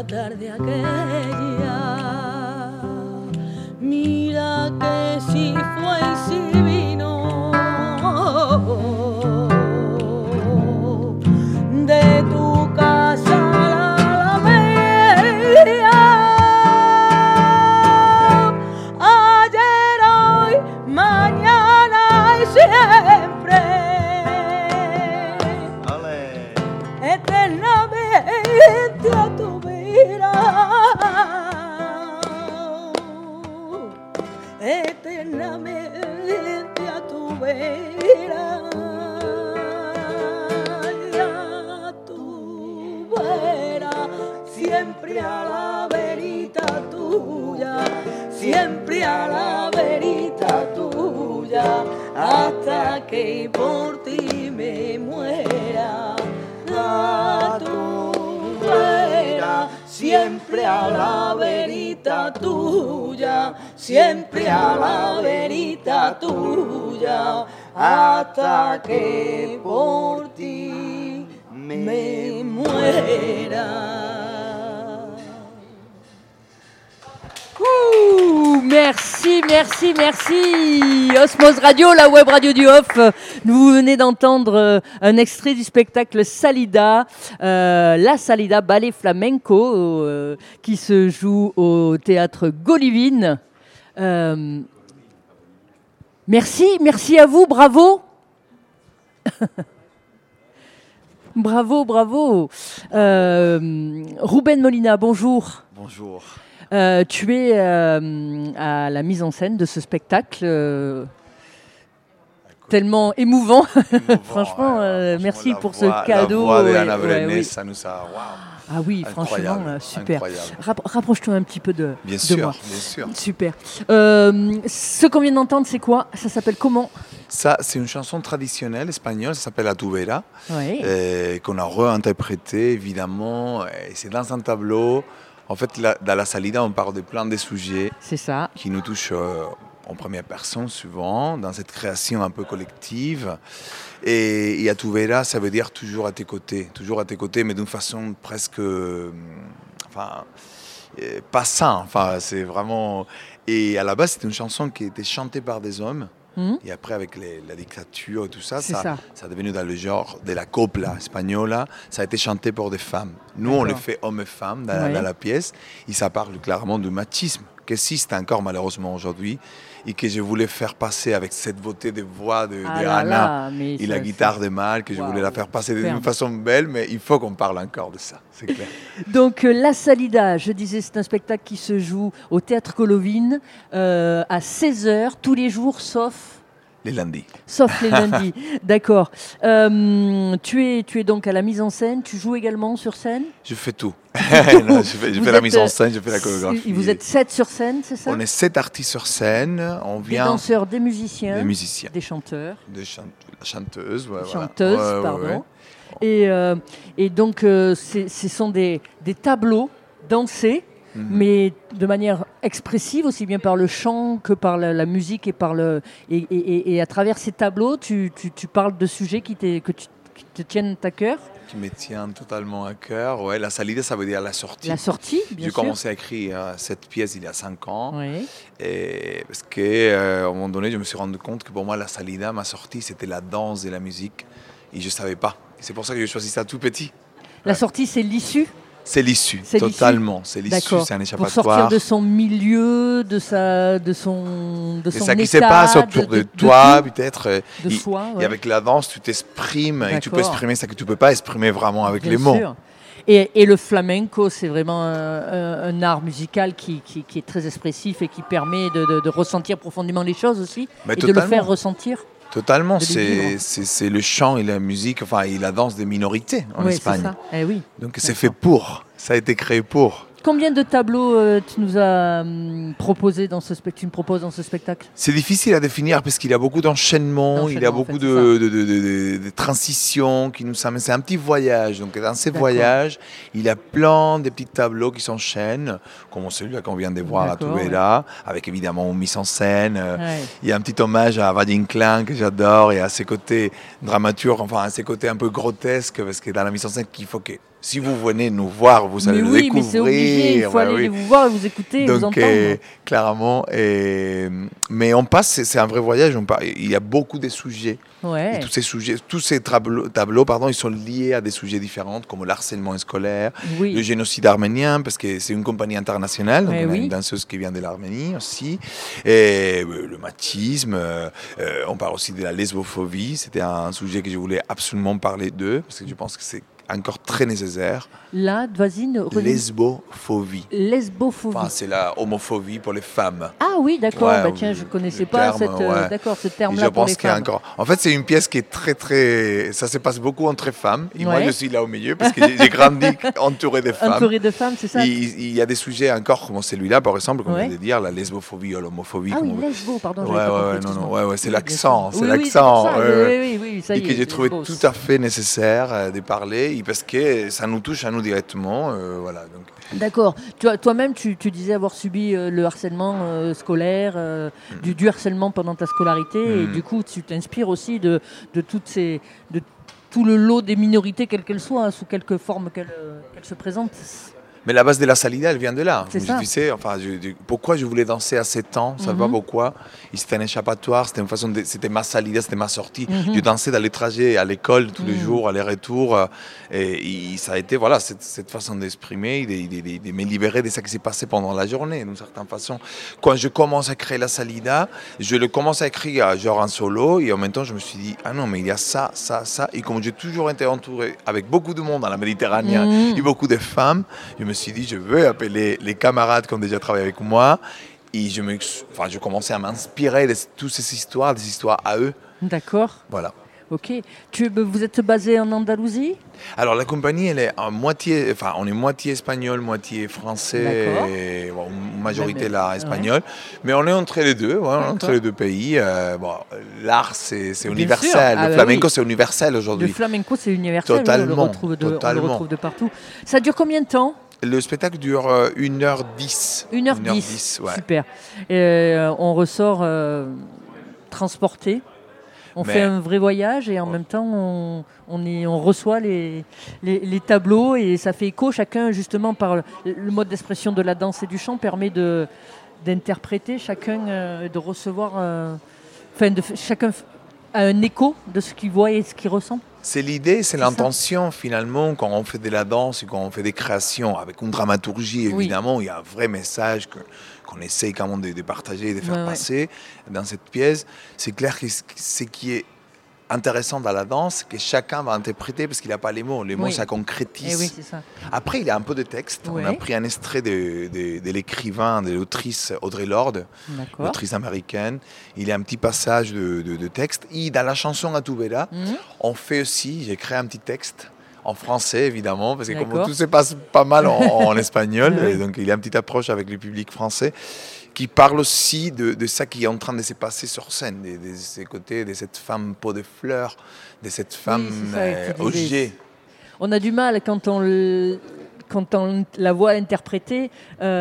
tarde aquella. Mira que si fue y si vino de tu casa la media. Ayer, hoy, mañana y siempre. Ale. Eternamente a tu vida. Eternamente a tu vera, a tu vera, siempre a la verita tuya, siempre a la verita tuya, hasta que por ti me muera. A tu vera, siempre a la verita tuya, siempre a la verita tuya, hasta que por ti me muera. Merci, merci, merci. Osmose Radio, la web radio du Off. Vous venez d'entendre un extrait du spectacle Salida, la Salida ballet flamenco qui se joue au théâtre Golivine. Merci à vous, bravo. Bravo. Ruben Molina, bonjour. Bonjour. Tu es à la mise en scène de ce spectacle tellement émouvant. Franchement, merci pour ce cadeau. La voix de Anna Brenes, ça nous a... Wow. Ah oui, Incroyable, franchement, super. Incroyable. Rapproche-toi un petit peu de Bien sûr, moi. bien sûr. Super. Ce qu'on vient d'entendre, c'est quoi? Ça s'appelle comment? Ça, c'est une chanson traditionnelle espagnole, ça s'appelle A tu vera, Oui. qu'on a réinterprétée, évidemment. Et c'est dans un tableau. En fait, dans la Salida, on parle de plein de sujets C'est ça. qui nous touchent en première personne, souvent, dans cette création un peu collective. Et A tu vera, ça veut dire toujours à tes côtés, mais d'une façon presque... pas sain. C'est vraiment... Et à la base, c'était une chanson qui était chantée par des hommes. Et après, avec la dictature et tout ça, ça est devenu dans le genre de la copla espagnole. Ça a été chanté pour des femmes. Nous, on le fait hommes et femmes dans la pièce. Et ça parle clairement du machisme qui existe encore malheureusement aujourd'hui. Et que je voulais faire passer avec cette beauté de voix de Anna et la guitare de Mal, que je voulais la faire passer d'une façon belle, mais il faut qu'on parle encore de ça, c'est clair. Donc La Salida, je disais, c'est un spectacle qui se joue au Théâtre Golovine à 16h tous les jours, sauf les lundis. Sauf les lundis, d'accord. Tu es donc à la mise en scène, tu joues également sur scène? Je fais tout. Non, je fais la mise en scine, je fais la chorégraphie. Vous êtes 7 sur scène, c'est ça? On est 7 artistes sur scène. On vient des danseurs, des musiciens, des chanteurs. Chanteuses, chanteuses, pardon. Ouais. Et donc, ce sont des tableaux dansés, mais de manière expressive, aussi bien par le chant que par la musique et à travers ces tableaux, tu parles de sujets qui te tiennent à cœur. Qui me tiennent totalement à cœur. Ouais, la salida, ça veut dire la sortie. La sortie, bien sûr. J'ai commencé à écrire cette pièce il y a 5 ans. Oui. Et parce qu'à un moment donné, je me suis rendu compte que pour moi, la salida, ma sortie, c'était la danse et la musique. Et je ne savais pas. Et c'est pour ça que j'ai choisi ça tout petit. La sortie, c'est l'issue? C'est l'issue, totalement. C'est l'issue, c'est un échappatoire. Pour sortir de son milieu, de son ça qui état, se passe autour de toi, peut-être. De soi, Et avec la danse, tu t'exprimes et tu peux exprimer ça que tu ne peux pas exprimer vraiment avec les mots. Sûr. Et le flamenco, c'est vraiment un art musical qui est très expressif et qui permet de ressentir profondément les choses aussi. Mais et totalement. De le faire ressentir. Totalement, c'est le chant et la musique, et la danse des minorités en Espagne. C'est ça. Eh oui. Donc c'est fait pour, ça a été créé pour. Combien de tableaux tu nous as proposé tu me proposes dans ce spectacle? C'est difficile à définir parce qu'il y a beaucoup d'enchaînements, il y a beaucoup de transitions qui nous amènent. C'est un petit voyage. Donc dans ces voyages, il y a plein de petits tableaux qui s'enchaînent, comme celui-là qu'on vient de voir à Tudela, avec évidemment une mise en scène. Il y a un petit hommage à Vadim Klein que j'adore et à ses côtés dramaturges, enfin à ses côtés un peu grotesques, parce que dans la mise en scène, qu'il faut que si vous venez nous voir, vous allez le découvrir. Mais c'est obligé, il faut aller vous voir et vous écouter, donc, vous entendre. Clairement. Mais on passe, c'est un vrai voyage. Il y a beaucoup de sujets. Et tous ces tableaux, ils sont liés à des sujets différents, comme l'harcèlement scolaire, le génocide arménien, parce que c'est une compagnie internationale, donc on a une danseuse qui vient de l'Arménie aussi, et le machisme, on parle aussi de la lesbophobie. C'était un sujet que je voulais absolument parler d'eux, parce que je pense que c'est encore très nécessaire. Vas-y. Lesbophobie. Lesbophobie. Enfin, c'est la homophobie pour les femmes. Ah oui, d'accord. Tiens, je ne connaissais pas ce terme-là pour les femmes. En fait, c'est une pièce qui est très, très... Ça se passe beaucoup entre femmes. Et moi, je suis là au milieu parce que j'ai grandi entouré de femmes. Entouré de femmes, c'est ça. Il y a des sujets encore comme celui-là, par exemple, comme je viens de dire, la lesbophobie ou l'homophobie. Ah oui, lesbo, pardon. C'est l'accent. C'est l'accent. Oui, ça y est. Et que j'ai trouvé tout à fait nécessaire de parler parce que ça nous touche à nous directement. Donc. D'accord. Toi-même, tu disais avoir subi le harcèlement scolaire, du harcèlement pendant ta scolarité, et du coup, tu t'inspires aussi de tout le lot des minorités, quelles qu'elles soient, sous quelque forme qu'elles se présentent. Mais la base de la salida, elle vient de là. C'est ça. Tu sais, pourquoi je voulais danser à 7 ans, ça va pourquoi. C'était un échappatoire, c'était ma salida, c'était ma sortie. Je dansais dans les trajets à l'école tous les jours, aller-retour. Et ça a été cette façon d'exprimer, de me libérer de ce qui s'est passé pendant la journée, d'une certaine façon. Quand je commence à créer la salida, je le commence à écrire genre en solo, et en même temps, je me suis dit, ah non, mais il y a ça. Et comme j'ai toujours été entouré avec beaucoup de monde dans la Méditerranée et beaucoup de femmes, je me suis dit, je veux appeler les camarades qui ont déjà travaillé avec moi. Et je commençais à m'inspirer de toutes ces histoires, des histoires à eux. D'accord. Voilà. Ok. Vous êtes basé en Andalousie ? Alors la compagnie, elle est on est moitié espagnol, moitié français, et, majorité là espagnol, mais on est entre les deux, entre les deux pays. L'art c'est universel, le flamenco c'est universel aujourd'hui. Le flamenco c'est universel, totalement, on le retrouve de partout. Ça dure combien de temps ? Le spectacle dure 1h10. 1h10, ouais. Super. On ressort transporté. On fait un vrai voyage et en même temps on reçoit les tableaux et ça fait écho. Chacun, justement, par le mode d'expression de la danse et du chant, permet d'interpréter, chacun de recevoir, chacun a un écho de ce qu'il voit et ce qu'il ressent. C'est l'idée, c'est l'intention finalement quand on fait de la danse et quand on fait des créations avec une dramaturgie évidemment, il y a un vrai message qu'on essaye quand même de partager et de faire passer dans cette pièce. C'est clair que ce qui est intéressant dans la danse, c'est que chacun va interpréter parce qu'il n'a pas les mots. Les mots, ça concrétise. C'est ça. Après, il y a un peu de texte. On a pris un extrait de l'écrivain, de l'autrice Audre Lorde, l'autrice américaine. Il y a un petit passage de texte. Et dans la chanson à Tudela, on fait aussi, j'ai créé un petit texte en français, évidemment, parce que comme tout se passe pas mal en espagnol, et donc il y a une petite approche avec le public français qui parle aussi de ça qui est en train de se passer sur scène, de ces côtés, de cette femme peau de fleurs, de cette femme objet. On a du mal quand on la voit interprétée,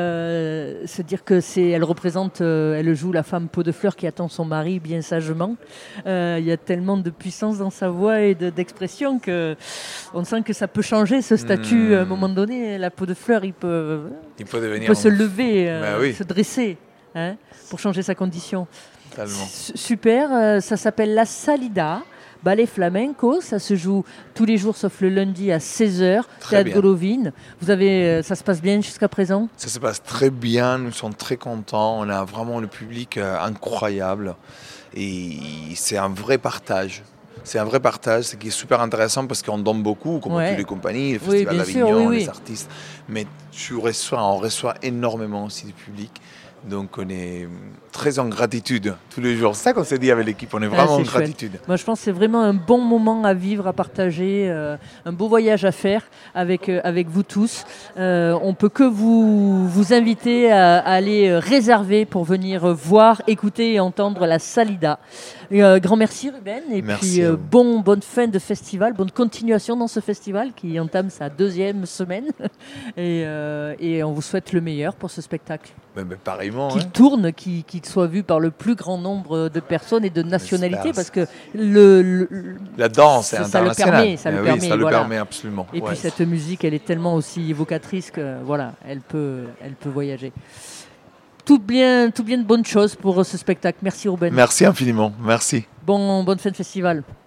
se dire que elle représente, elle joue la femme peau de fleur qui attend son mari bien sagement. Il y a tellement de puissance dans sa voix et d'expression que on sent que ça peut changer ce statut à un moment donné. La peau de fleur, il peut se lever, se dresser, pour changer sa condition. Totalement. Super, ça s'appelle La Salida. Ballet flamenco, ça se joue tous les jours sauf le lundi à 16h, Théâtre Golovine. Ça se passe bien jusqu'à présent ? Ça se passe très bien, nous sommes très contents, on a vraiment le public incroyable et c'est un vrai partage. C'est un vrai partage, ce qui est super intéressant parce qu'on donne beaucoup, comme toutes les compagnies, les festivals d'Avignon, les artistes. Mais on reçoit énormément aussi du public. Donc on est très en gratitude tous les jours. C'est ça qu'on s'est dit avec l'équipe, on est vraiment en gratitude. Moi je pense que c'est vraiment un bon moment à vivre, à partager, un beau voyage à faire avec vous tous. On peut que vous inviter à aller réserver pour venir voir, écouter et entendre la Salida. Grand merci Ruben, et merci puis bonne fin de festival, bonne continuation dans ce festival qui entame sa 2e semaine et on vous souhaite le meilleur pour ce spectacle. Pareillement. Qu'il tourne, qu'il soit vu par le plus grand nombre de personnes et de nationalités, parce que la danse est internationale. Ça le permet absolument. Et puis cette musique, elle est tellement aussi évocatrice que voilà, elle peut voyager. Tout bien de bonnes choses pour ce spectacle. Merci Ruben. Merci infiniment. Merci. Bonne fin de festival.